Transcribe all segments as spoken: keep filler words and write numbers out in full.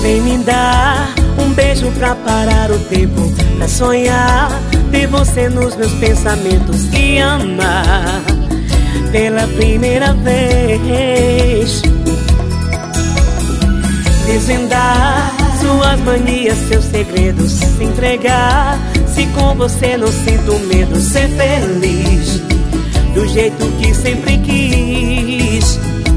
Vem me dar um beijo pra parar o tempo, pra sonhar, ter você nos meus pensamentos e amar pela primeira vez. Desvendar suas manias, seus segredos, se entregar. Se com você não sinto medo, ser feliz do jeito que sempre quis.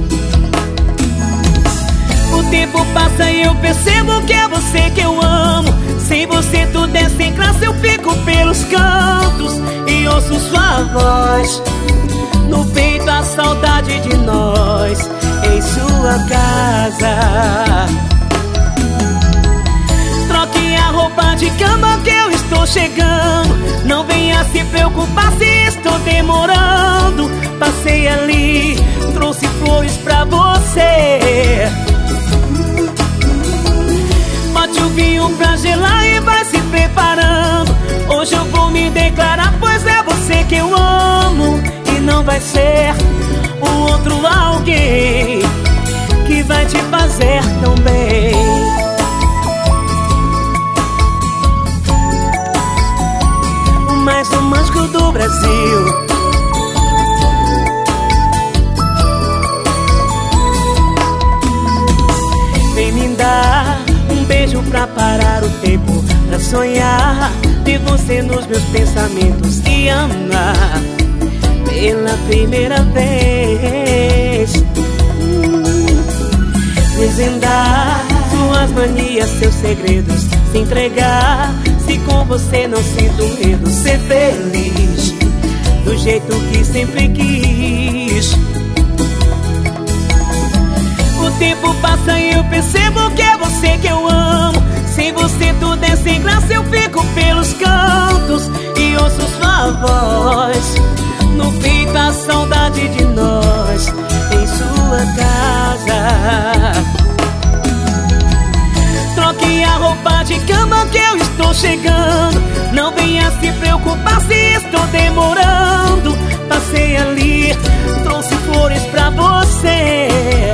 O tempo passa e eu percebo que é você que eu amo. Sem você tudo é sem graça, eu fico pelos cantos e ouço sua voz no peito, a saudade de nós em sua casa. Troque a roupa de cama que eu estou chegando. Não venha se preocupar se estou demorando. Passei ali, trouxe flores pra você. Bote o vinho pra gelar e vai se preparando. Hoje eu vou me declarar, pois é você que eu amo. E não vai ser o outro alguém que vai te fazer tão bem. O mais romântico do Brasil. Vem me dar um beijo pra parar o tempo, pra sonhar, ter você nos meus pensamentos e amar pela primeira vez. Desvendar suas manias, seus segredos, se entregar. Se com você não sinto medo, ser feliz do jeito que sempre quis. O tempo passa e eu percebo que é você que eu amo. Sem você tudo é sem graça, eu fico pelos cantos e ouço sua voz no peito, a saudade de nós em sua casa. Troque a roupa de cama que eu estou chegando. Não venha se preocupar se estou demorando. Passei ali, trouxe flores pra você.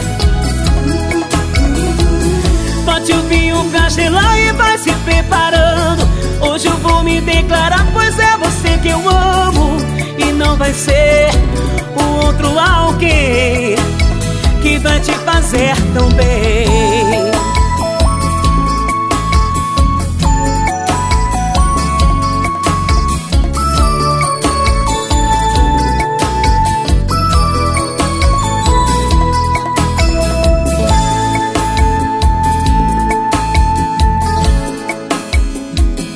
Bote o vinho pra gelar e vai se preparando. Hoje eu vou me declarar, pois é você que eu amo. E não vai ser o outro alguém que vai te fazer tão bem.